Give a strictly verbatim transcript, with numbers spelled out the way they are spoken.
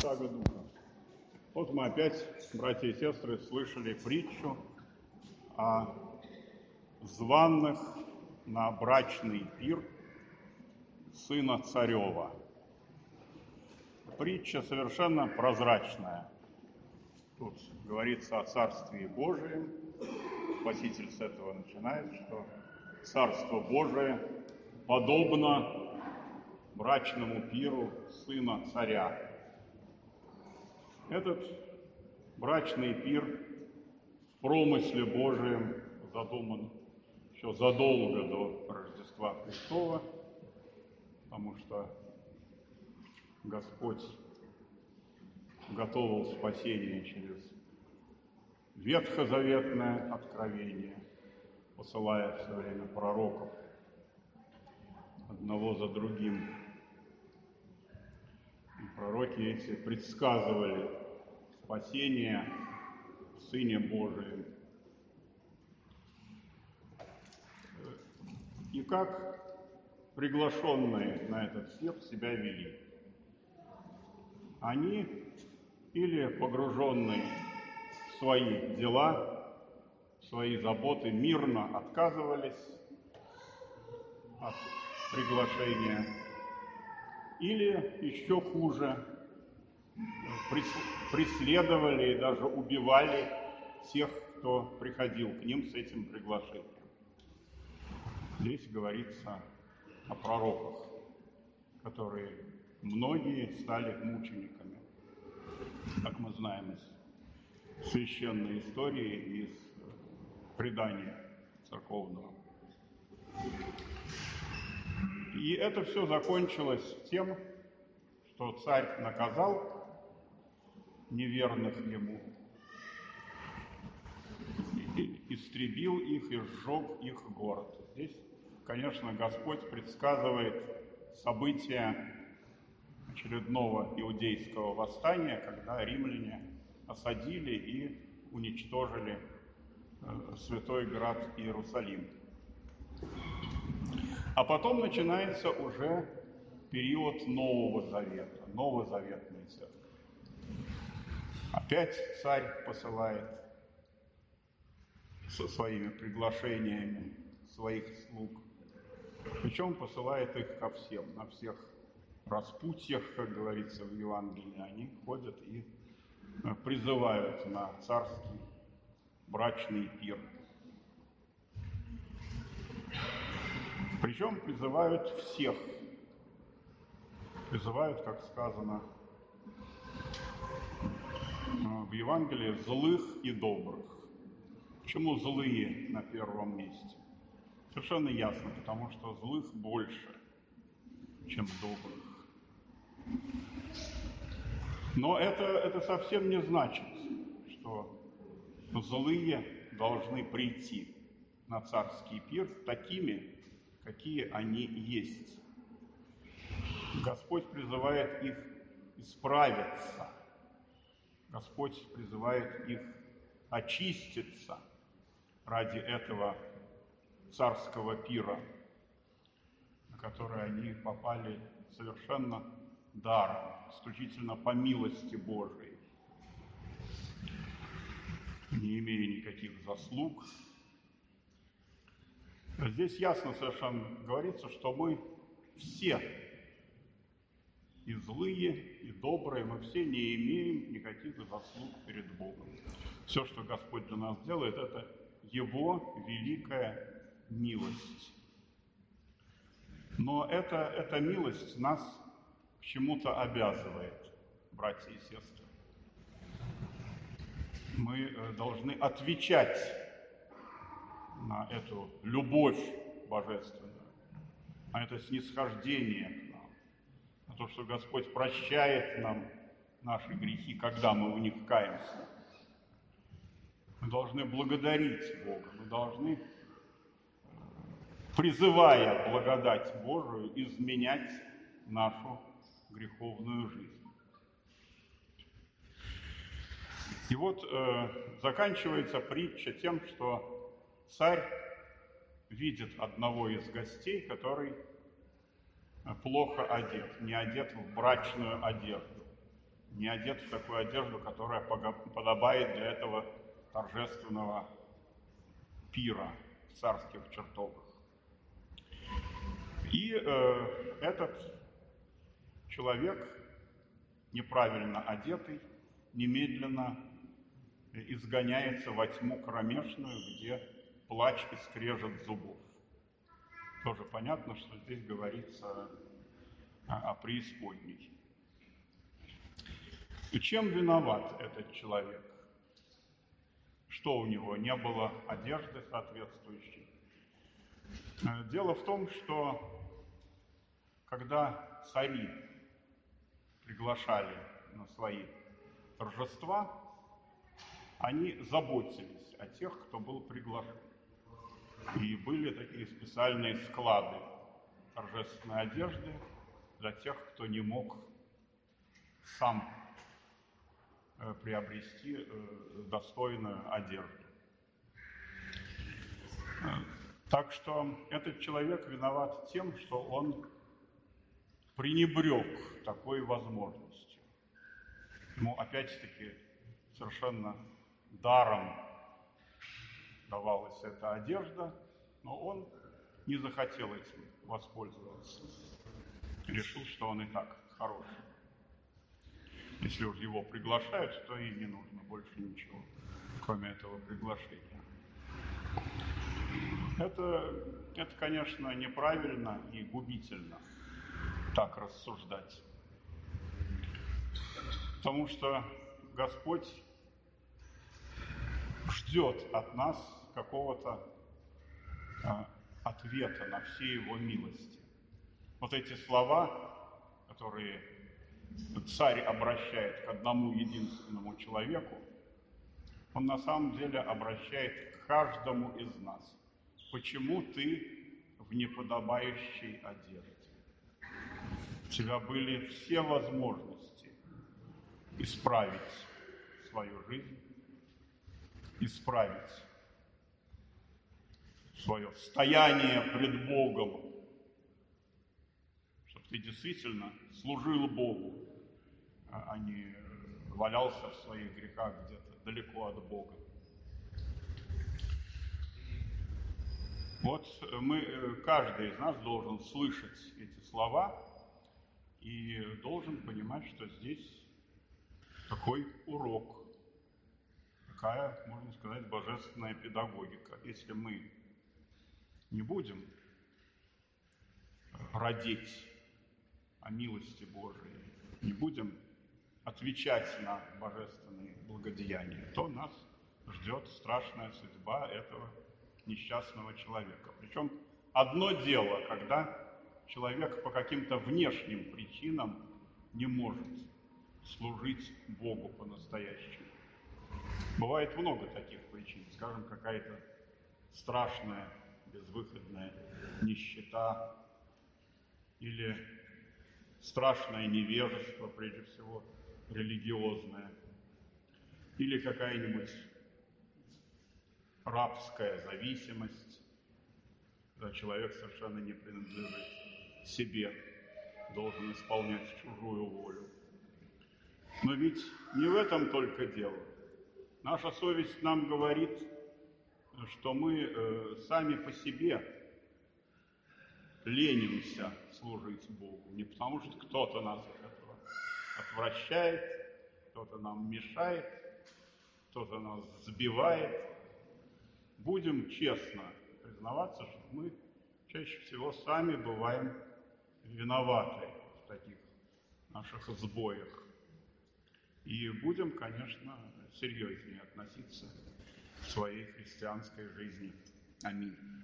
Ватага Духа. Вот мы опять, братья и сестры, слышали притчу о званных на брачный пир сына царева. Притча совершенно прозрачная. Тут говорится о Царстве Божием. Спаситель с этого начинает, что Царство Божие подобно брачному пиру сына царя. Этот брачный пир в промысле Божием задуман еще задолго до Рождества Христова, потому что Господь готовил спасение через ветхозаветное откровение, посылая все время пророков одного за другим. И пророки эти предсказывали спасение в Сыне Божием. И как приглашенные на этот пир себя вели. Они или погруженные в свои дела, в свои заботы, мирно отказывались от приглашения, или еще хуже, преследовали и даже убивали тех, кто приходил к ним с этим приглашением. Здесь говорится о пророках, которые многие стали мучениками, как мы знаем из священной истории и из предания церковного. И это все закончилось тем, что царь наказал неверных ему, истребил их и сжег их город. Здесь, конечно, Господь предсказывает события очередного иудейского восстания, когда римляне осадили и уничтожили святой град Иерусалим. А потом начинается уже период Нового Завета, новозаветной церкви. Опять царь посылает со своими приглашениями своих слуг. Причем посылает их ко всем, на всех распутьях, как говорится в Евангелии. Они ходят и призывают на царский брачный пир. Причем призывают всех. Призывают, как сказано в Евангелии, злых и добрых. Почему злые на первом месте? Совершенно ясно, потому что злых больше, чем добрых. Но это, это совсем не значит, что злые должны прийти на царский пир такими, какие они есть. Господь призывает их исправиться. Господь призывает их очиститься ради этого царского пира, на который они попали совершенно даром, исключительно по милости Божией, не имея никаких заслуг. Здесь ясно совершенно говорится, что мы все, и злые, и добрые, мы все не имеем никаких заслуг перед Богом. Все, что Господь для нас делает, это Его великая милость. Но эта, эта милость нас к чему-то обязывает, братья и сестры. Мы должны отвечать на эту любовь божественную, на это снисхождение к нам, на то, что Господь прощает нам наши грехи, когда мы в них каемся. Мы должны благодарить Бога, мы должны, призывая благодать Божию, изменять нашу греховную жизнь. И вот э, заканчивается притча тем, что царь видит одного из гостей, который плохо одет, не одет в брачную одежду. не одет в такую одежду, которая подобает для этого торжественного пира в царских чертогах. И э, этот человек, неправильно одетый, немедленно изгоняется во тьму кромешную, где плач и скрежет зубов. Тоже понятно, что здесь говорится о, о преисподней. И чем виноват этот человек? Что у него, не было одежды соответствующей? Дело в том, что когда цари приглашали на свои торжества, они заботились о тех, кто был приглашен. И были такие специальные склады торжественной одежды для тех, кто не мог сам приобрести достойную одежду. Так что этот человек виноват тем, что он пренебрег такой возможностью. Ему, опять-таки, совершенно даром давалась эта одежда, но он не захотел этим воспользоваться. Решил, что он и так хороший. Если уж его приглашают, то и не нужно больше ничего, кроме этого приглашения. Это, это, конечно, неправильно и губительно так рассуждать. Потому что Господь ждет от нас какого-то а, ответа на все Его милости. Вот эти слова, которые царь обращает к одному единственному человеку, он на самом деле обращает к каждому из нас. Почему ты в неподобающей одежде? У тебя были все возможности исправить свою жизнь, исправить свое стояние пред Богом, чтобы ты действительно служил Богу, а не валялся в своих грехах где-то далеко от Бога. Вот мы, каждый из нас должен слышать эти слова и должен понимать, что здесь такой урок, такая, можно сказать, божественная педагогика. Если мы не будем радеть о милости Божией, не будем отвечать на божественные благодеяния, то нас ждет страшная судьба этого несчастного человека. Причем одно дело, когда человек по каким-то внешним причинам не может служить Богу по-настоящему. Бывает много таких причин, скажем, какая-то страшная, безвыходная нищета или страшное невежество, прежде всего религиозное, или какая-нибудь рабская зависимость, когда человек совершенно не принадлежит себе, должен исполнять чужую волю. Но ведь не в этом только дело. Наша совесть нам говорит, что мы э, сами по себе ленимся служить Богу. Не потому, что кто-то нас от этого отвращает, кто-то нам мешает, кто-то нас сбивает. Будем честно признаваться, что мы чаще всего сами бываем виноваты в таких наших сбоях. И будем, конечно, серьезнее относиться к своей христианской жизни. Аминь.